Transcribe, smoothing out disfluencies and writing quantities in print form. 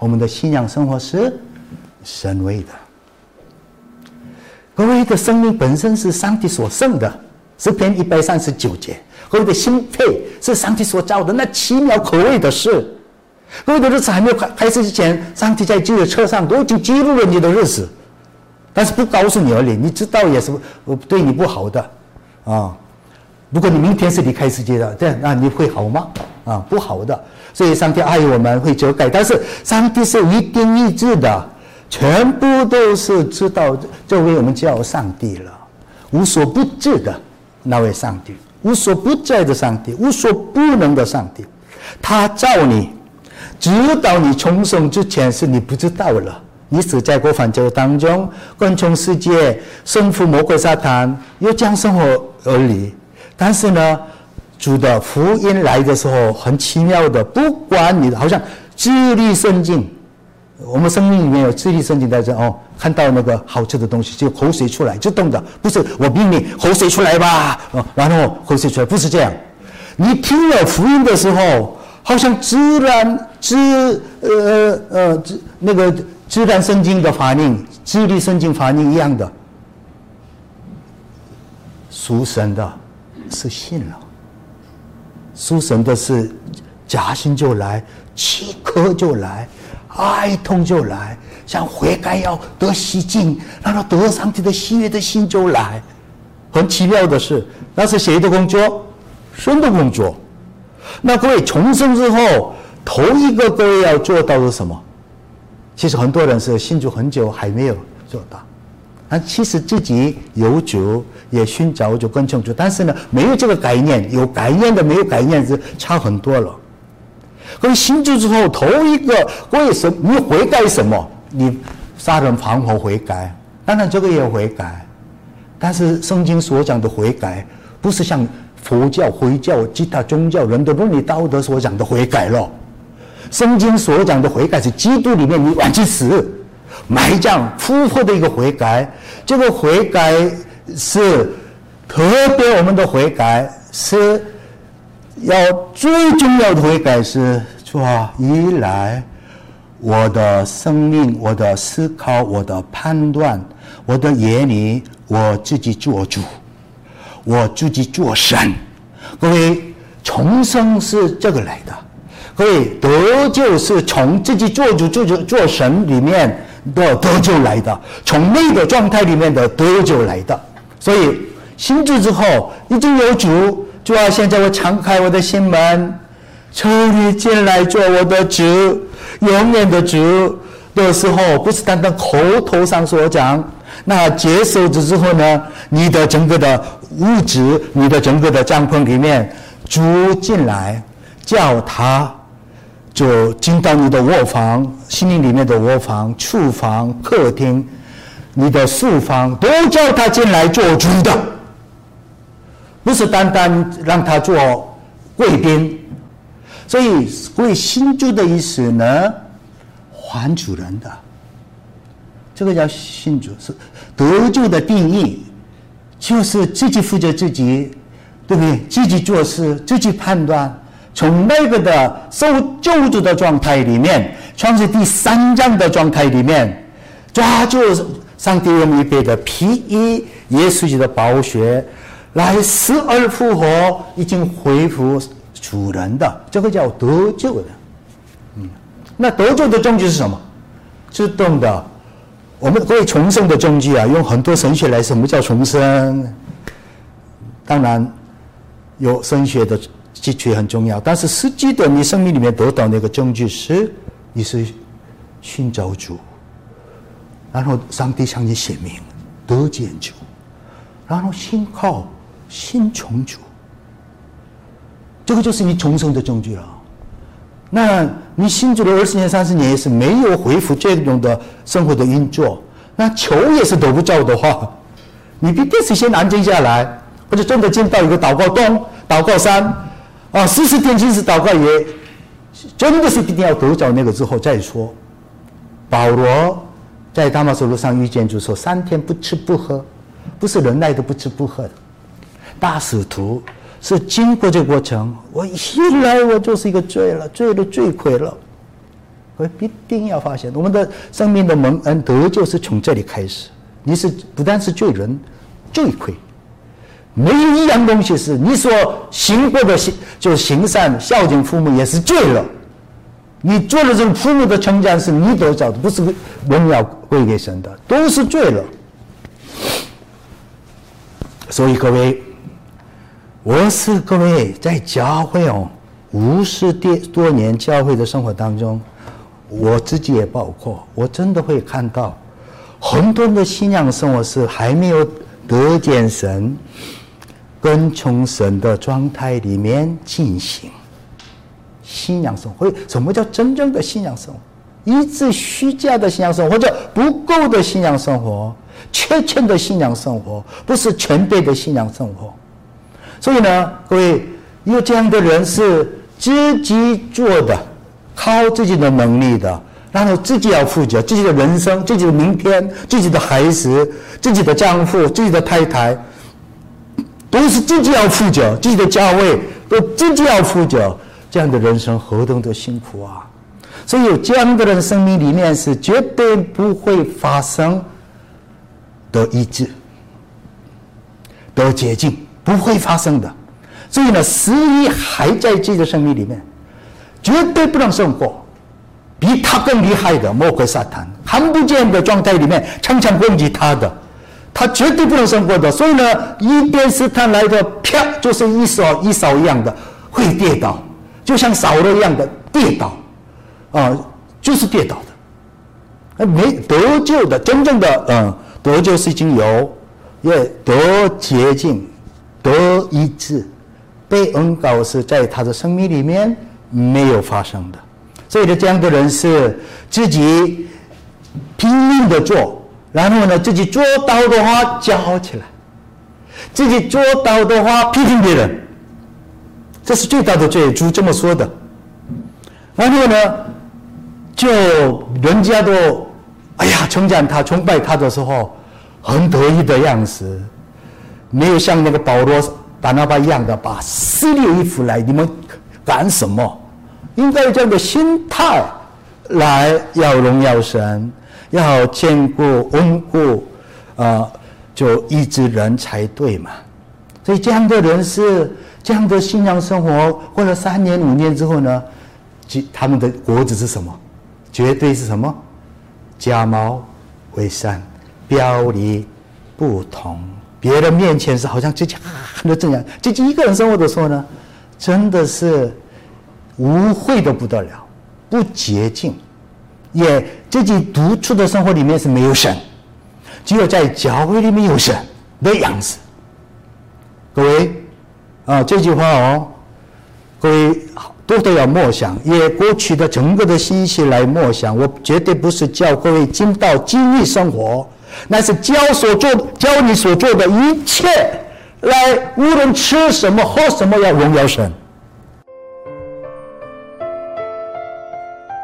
我们的信仰生活是神为的。各位的生命本身是上帝所生的，诗篇139节，各位的心肺是上帝所造的，那奇妙可畏的事。各位的日子还没有开始之前，上帝在记的册上都已经记录了你的日子，但是不告诉你而已，你知道也是对你不好的啊。如果你明天是离开世界的，那你会好吗？啊，不好的。所以上帝爱我们会遮盖，但是上帝是一定一致的，全部都是知道这位我们叫上帝了，无所不至的那位上帝，无所不在的上帝，无所不能的上帝。他造你，直到你重生之前是你不知道了，你死在过犯罪当中，跟从世界，胜负魔鬼撒旦，又将生活而离。但是呢，主的福音来的时候很奇妙的，不管你好像智力圣经，我们生命里面有智力圣经在这看到那个好吃的东西就口水出来，自动的，不是我命令口水出来吧，然后口水出来，不是这样。你听了福音的时候，好像自然圣经的反应，智力圣经反应一样的，属神的是信了，属神的是假心就来，饥渴就来，哀痛就来，像悔改要得洗净，然后得上帝的喜悦的心就来。很奇妙的是，那是谁的工作？神的工作。那各位重生之后，头一个各位要做到的是什么？其实很多人是信主很久还没有做到，其实自己有主，也寻找主跟从主，但是呢，没有这个概念，有概念的没有概念是差很多了。可是信主之后，头一个为什么你悔改什么？你杀人放火悔改，当然这个也悔改，但是圣经所讲的悔改，不是像佛教、回教、其他宗教人的伦理道德所讲的悔改了。圣经所讲的悔改是基督里面你完全死、埋葬、复活的一个悔改。这个悔改是特别，我们的悔改是要最重要的悔改是主啊，依赖我的生命、我的思考、我的判断、我的言语，我自己做主，我自己做神。各位，重生是这个来的。各位，得救是从自己做主、做神里面的得救来的，从内的状态里面的得救来的。所以信主之后已经有主，主啊，现在我敞开我的心门，求你进来做我的主，永远的主的时候，不是单单口头上所讲。那接受之后呢，你的整个的物质，你的整个的帐篷里面，主进来，叫他就进到你的卧房，心灵里面的卧房、厨房、客厅，你的书房，都叫他进来做主的，不是单单让他做贵宾。所以为信主的意思呢，还主人的，这个叫信主。是得救的定义，就是自己负责自己，对不对？自己做事，自己判断。从那个的受救主的状态里面，创世第3章的状态里面，抓住上帝为我们预备的皮衣，耶稣基督的宝血，来死而复活，已经恢复主人的，这个叫得救的。那得救的证据是什么？自动的，我们可以重生的证据啊，用很多神学来，什么叫重生？当然有神学的基础很重要，但是实际的你生命里面得到那个证据是你是寻找主，然后上帝向你显明得见主，然后信靠信从主，这个就是你重生的证据了。那你信主了20年30年也是没有恢复这种的生活的运作，那求也是得不着的话，你必定是先安静下来，或者真的进到一个祷告洞、祷告山40天其实祷告也真的是一定要得着那个之后再说。保罗在大马色路上遇见主说3天不吃不喝，不是忍耐的不吃不喝的。大使徒是经过这个过程，我一来我就是一个罪了，罪了罪魁了， 各位必定要发现，我们的生命的蒙恩得救是从这里开始。你是不但是罪人，罪魁，没有一样东西是你所行过的，就是行善孝敬父母也是罪了。你做了这种父母的称赞是你得着的，不是荣耀归给神的，都是罪了。所以各位，我是各位在教会50多年教会的生活当中，我自己也包括，我真的会看到很多人的信仰生活是还没有得见神，跟从神的状态里面进行信仰生活。什么叫真正的信仰生活？一直虚假的信仰生活，或者不够的信仰生活，缺欠的信仰生活，不是全备的信仰生活。所以呢，各位，有这样的人是自己做的，靠自己的能力的，然后自己要负责自己的人生、自己的明天、自己的孩子、自己的丈夫、自己的太太，都是自己要负责，自己的教会都自己要负责。这样的人生何等的辛苦啊！所以有这样的人生命里面是绝对不会发生得医治、得洁净，不会发生的。所以呢，失意还在自己的生命里面，绝对不能胜过。比他更厉害的魔鬼撒旦，看不见的状态里面常常攻击他的，他绝对不能胜过的。所以呢，一边试探来的，啪，就是一扫一样的会跌倒，就像扫罗一样的跌倒，就是跌倒的。没得救的，真正的得救是已经有，也得洁净、得医治、被恩膏是在他的生命里面没有发生的。所以呢，这样的人是自己拼命的做，然后呢，自己做到的话骄傲起来，自己做到的话批评别人，这是最大的罪，主这么说的。然后呢，就人家都称赞他、崇拜他的时候，很得意的样子，没有像那个保罗、巴拿巴一样的把撕裂衣服来，你们干什么？应该有这样的心态来要荣耀神，要坚固稳固就医治人才对嘛。所以这样的人是这样的信仰生活，过了3年5年之后呢，他们的果子是什么？绝对是什么？假冒伪善，表里不同。别人面前是好像自己很正样，自己一个人生活的时候呢，真的是污秽的不得了，不洁净，也自己独处的生活里面是没有神，只有在教会里面有神的样子。各位这句话各位都要默想，也过去的整个的信息来默想。我绝对不是叫各位进到经历生活，那是教你所做的一切来，无论吃什么喝什么，要荣耀神。